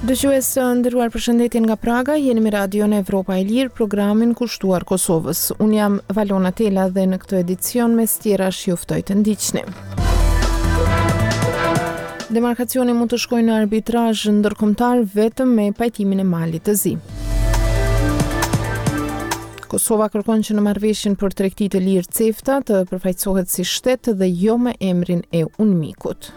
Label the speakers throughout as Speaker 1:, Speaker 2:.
Speaker 1: Dëgjues të nderuar, përshëndetje nga Praga, jeni me Radion Evropa e Lirë, programin kushtuar Kosovës. Unë jam Valona Tela dhe në këtë edicion mes tjerash ju ftoj të ndiqni. Demarkacioni mund të shkojë në arbitrazh ndërkombëtar vetëm me pajtimin e Malit të Zi. Kosova kërkon që në marrëveshjen për tregtitë e lirë CEFTA të përfaqësohet si shtet dhe jo me emrin e UNMIK-ut.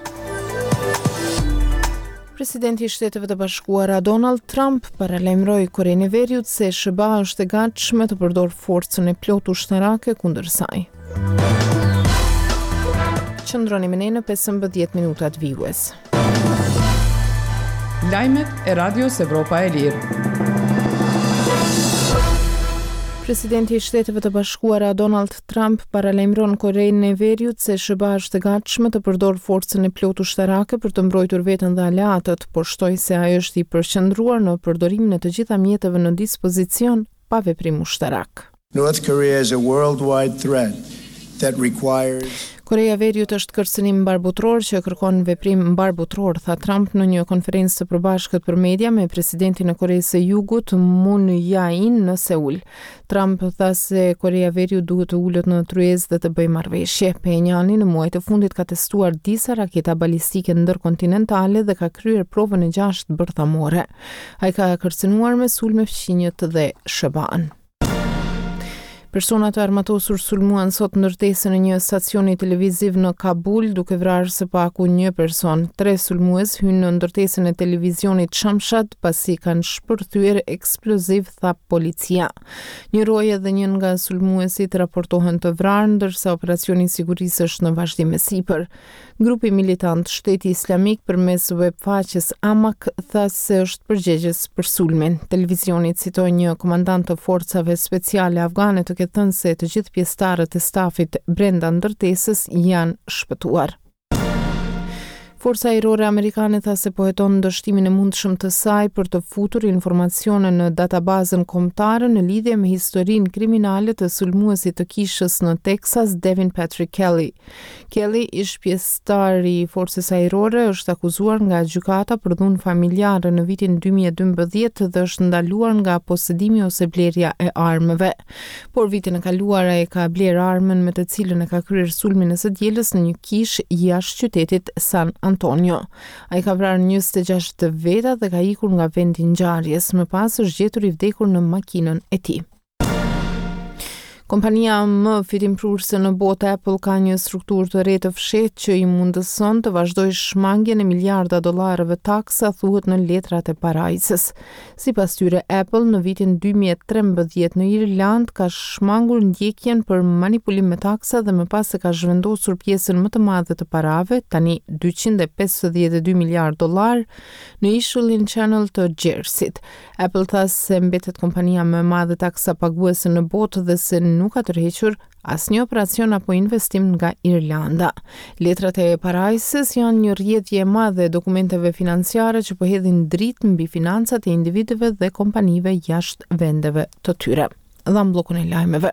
Speaker 1: Presidenti i Shteteve të Bashkuara Donald Trump paralajmëroi Korenë e Veriut se SBA është e gatshme të përdorë forcën e plotë ushtarake kundër saj. Qëndroni me ne në 15 minutat vijues.
Speaker 2: Lajmet e Radios Evropa e Lirë.
Speaker 1: Presidenti i Shteteve të Bashkuara Donald Trump paralajmëron Korenë e Veriut se SBA është e gatshme të përdorë forcën e plotë ushtarake për të mbrojtur veten dhe aleatët, por shtoi se ai është i përqendruar në përdorimin e të gjitha mjeteve në dispozicion pa veprim ushtarak.
Speaker 3: North Korea is a worldwide threat that requires
Speaker 1: Korea e Veriut është kërcënim mbarbutror që kërkon veprim mbarbutror, tha Trump në një konferencë të përbashkët për media me presidentin e Koreas së Jugut Moon Jae-in në Seul. Trump tha se Korea e Veriut duhet të ulët në tryezë dhe të bëjë marrëveshje. Pyongyang në muajt e fundit ka testuar disa raketa balistike ndërkontinentale dhe ka kryer provën e 6 bërthamore. Ai ka kërcënuar me sulme fqinjët dhe SBA-n. Persona të armatosur sulmuan sot ndërtesën e një stacioni televiziv në Kabul, duke vrarë së paku një person. 3 sulmues hynë në ndërtesën e televizionit Shamshad pasi kanë shpërthyer eksploziv, tha policia. Një roje dhe një nga sulmuesit raportohen të vrarë, ndërsa operacioni i sigurisë është në vazhdim e sipër. Grupi militant Shteti Islamik përmes webfaqes Amak tha se është përgjegjës për sulmin. Televizioni citoi një komandant të forcave speciale afgane të ketë thënë se të gjithë pjesëtarët e stafit brenda ndërtesës janë shpëtuar. Forca ajrore amerikane tha se po heton ndështimin e mundshëm të saj për të futur informacione në databazën kombëtare në lidhje me historinë kriminale të sulmuesit të kishës në Texas, Devin Patrick Kelly. Kelly, ish pjesëtar i forcës ajrore, është akuzuar nga gjykata për dhunë familjare në vitin 2012 dhe është ndaluar nga posedimi ose blerja e armëve. Por vitin e kaluar ai ka bler armën me të cilën e ka kryer sulmin e së dielës në një kishë jashtë qytetit San Antonio. Ai ka vrarë 26 të veta dhe ka ikur nga vendi i ngjarjes. Më pas është gjetur i vdekur në makinën e tij. Kompania më fitimprurse në botë Apple ka një strukturë të re të fshehtë që i mundëson të vazhdojë shmangjen e miliarda dollarëve taksa, thuhet në letrat e parajsës. Sipas tyre, Apple në vitin 2013 në Irland ka shmangur ndjekjen për manipulim me taksa dhe më pas se ka zhvendosur pjesën më të madhe të parave, tani 252 miliardë dollar, në ishullin Channel të Jerseyt. Apple tha se mbetet kompania më e madhe taksa paguese në botë dhe se nuk ka tërhequr asnjë operacion apo investim nga Irlanda. Letrat e parajsës janë një rrjedhje e madhe e dokumenteve financiare që po hedhin dritë mbi financat e individëve dhe kompanive jashtë vendeve të tyre. Dham bllokun e lajmeve.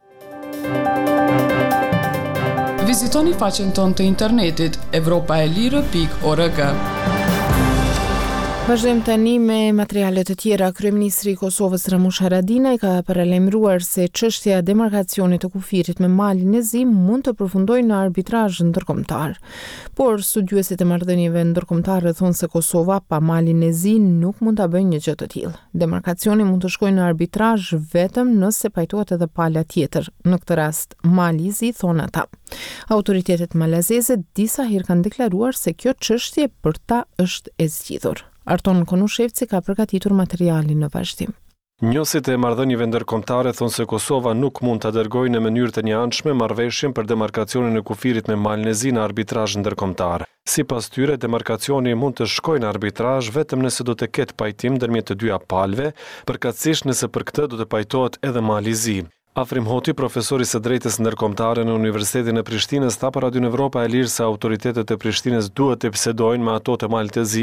Speaker 2: Vizitoni faqen tonë të internetit europaelire.org.
Speaker 1: Vazhdojmë tani me materialet të tjera. Kryeministri i Kosovës Ramush Haradinaj ka paralajmëruar se çështja e demarkacionit të kufirit me Malin e Zi mund të përfundojë në arbitrazh ndërkombëtar. Por studiuesit e marrëdhënieve ndërkombëtare thonë se Kosova pa Malin e Zi nuk mund ta bëjë një gjë të tillë. Demarkacioni mund të shkojë në arbitrazh vetëm nëse pajtohet edhe pala tjetër. Në këtë rast, Mali i Zi, thonë ata. Autoritetet malazeze disa herë kanë deklaruar se kjo çështje për ta është e zgjidhur. Arton Konushevci ka përgatitur materialin në vazhdim.
Speaker 4: Njësit e marrëdhënieve ndërkombëtare thonë se Kosova nuk mund ta dërgojë në mënyrë të njëanshme marrëveshjen për demarkacionin e kufirit me Malin e Zi në arbitrazh ndërkombëtar. Sipas tyre, demarkacioni mund të shkojë në arbitrazh vetëm nëse do të ketë pajtim ndërmjet të dyja palëve, përkatësisht nëse për këtë do të pajtohet edhe Mali i Zi. Afrim Hoti, profesori së drejtës ndërkombëtare në Universitetin e Prishtinës, tha për Radion Evropa e Lirë se autoritetet e Prishtinës duhet të bisedojnë me ato të Malit të Zi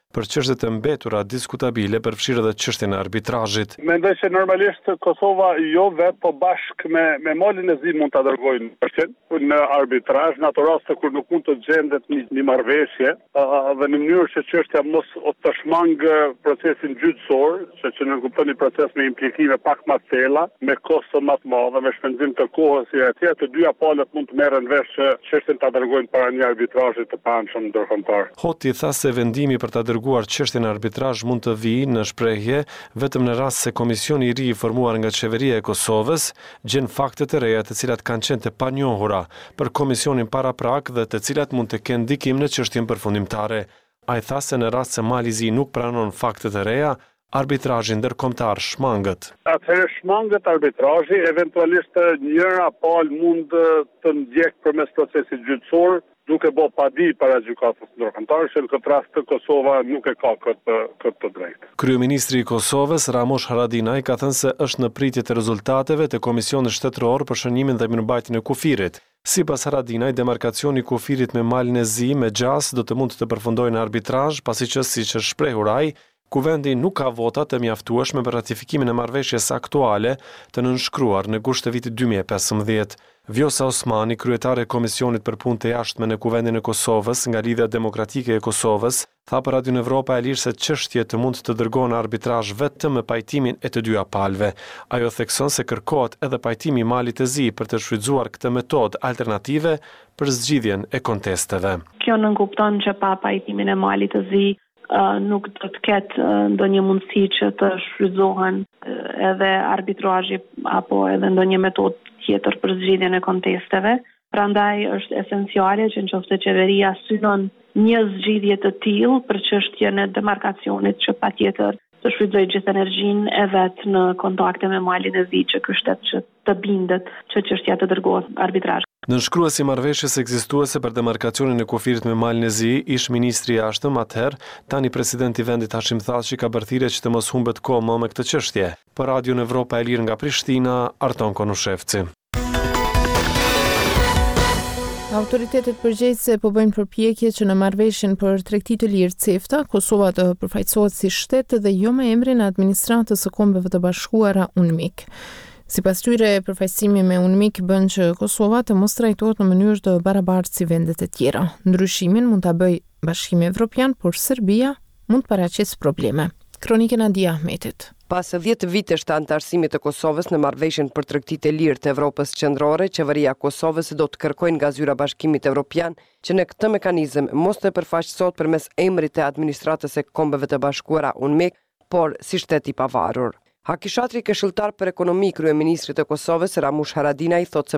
Speaker 4: për çështjet e mbetura diskutabile, përfshirë edhe çështjen e arbitrazhit.
Speaker 5: Mendoj se normalisht Kosova jo vetë, po bashkë me Malin e Zi mund ta dërgojnë në arbitrazh, në ato raste kur nuk mund të gjendet një marrëveshje, dhe në mënyrë që çështja mos të shmangë procesin gjyqësor, që në kupton një proces me implikime pak më të thella, me kosto më të madhe, me shpenzim të kohës e atje, të dyja palët mund të merren vesh që çështjen ta dërgojnë para një arbitrazhi të paanshëm ndërkombëtar.
Speaker 4: Hoti tha se vendimi për ta dërguar çështjen në arbitrazh mund të vijë në shprehje vetëm në rast se komisioni i ri i formuar nga qeveria e Kosovës gjen fakte të reja të cilat kanë qenë të panjohura për komisionin paraprak dhe të cilat mund të kenë ndikim në çështjen përfundimtare. Ai tha se në rast se Mali i Zi nuk pranon fakte të reja, arbitrazhi ndërkombëtar shmangët.
Speaker 5: Atëherë shmangët arbitrazhi, eventualisht njëra palë mund të ndjek përmes procesit gjyqësor, duke bë padi para gjykatës ndërkombëtare, që në këtë rast Kosova nuk e ka këtë drejtë.
Speaker 4: Kryeministri i Kosovës, Ramush Haradinaj, ka thënë se është në pritje të rezultateve të Komisionit Shtetëror për shënimin dhe mirëmbajtjen e kufirit. Sipas Haradinaj, demarkacioni i kufirit me Malin e Zi me Gjas do të mund të përfundojë në arbitrazh, pasi që siç është shprehur ai, kuvendi nuk ka vota të mjaftueshme për ratifikimin e marrëveshjes aktuale të nënshkruar në gusht të vitit 2015. Vjosa Osmani, kryetare e Komisionit për Punë të Jashtme në Kuvendin e Kosovës nga Lidhja Demokratike e Kosovës, tha për Radio Evropa e Lirë se çështjet mund të dërgohen në arbitrazh vetëm me pajtimin e të dyja palëve. Ajo thekson se kërkohet edhe pajtimi i Malit të Zi për të shfrytzuar këtë metodë alternative për zgjidhjen e kontesteve.
Speaker 6: Kjo nënkupton që pa pajtimin e Malit të Zi nuk do të ketë ndonjë mundësi që të shfrytëzohen edhe arbitrazhi apo edhe ndonjë metodë tjetër për zgjidhjen e kontesteve. Prandaj është esenciale që nëse qeveria synon një zgjidhje të tillë për çështjen e demarkacionit që patjetër të shfrytëzojë gjithë energjinë e vet në kontakte me Malin e Zi, që ky shtet që të bindet që çështja të dërgohet arbitrazh.
Speaker 4: Nënshkruesi i marrëveshjes ekzistuese për demarkacionin e kufirit me Malin e Zi, ish ministri i jashtëm atëherë, tani presidenti i vendit Hashim Thaçi ka bërthirrje që të mos humbet kohë më me këtë çështje. Për Radio Evropa e Lirë nga Prishtina, Arton Konushevci.
Speaker 1: Autoritetet përgjegjëse po bëjnë përpjekje që në marrëveshjen për tregti të lirë CEFTA, Kosova të përfaqësohet si shtet dhe jo me emrin e administratës së Kombeve të Bashkuara UNMIK. Sipas tyre, përfaqësimi me UNMIK bën që Kosova të mos trajtohet në mënyrë të barabartë si vendet e tjera. Ndryshimin mund ta bëjë Bashkimi Evropian, por Serbia mund të paraqesë probleme. Kronika e Nadia Ahmetit.
Speaker 7: Pas 10 vitesh të anëtarësimit të Kosovës në marrëveshjen për tregtitë e lirë të Evropës Qendrore, qeveria e Kosovës do të kërkojë nga zyra Bashkimit Evropian që në këtë mekanizëm mos të përfaqësohet përmes emrit të administratës së Kombeve të Bashkuara UNMIK, por si shtet i pavarur. Hakishatri këshilltar për ekonomi kryeministrit të Kosovës Ramush Haradinaj thotë se